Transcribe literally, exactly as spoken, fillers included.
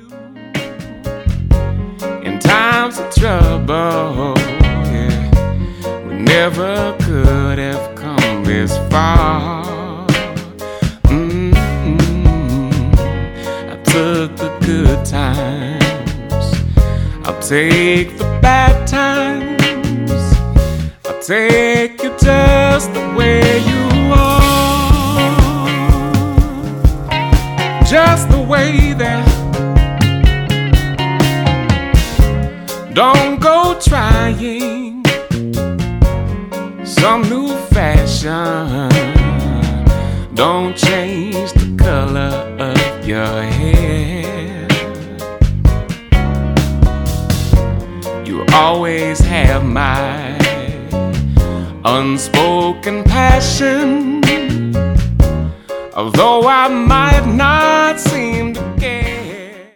in times of trouble. Yeah, we never could have come this far. Mm-hmm. I took the good times, I'll take the bad times, I'll take you just the way you are, just the way that. Don't go trying some new fashion. Don't change the color of your hair. You always have my unspoken passion. Although I might not seem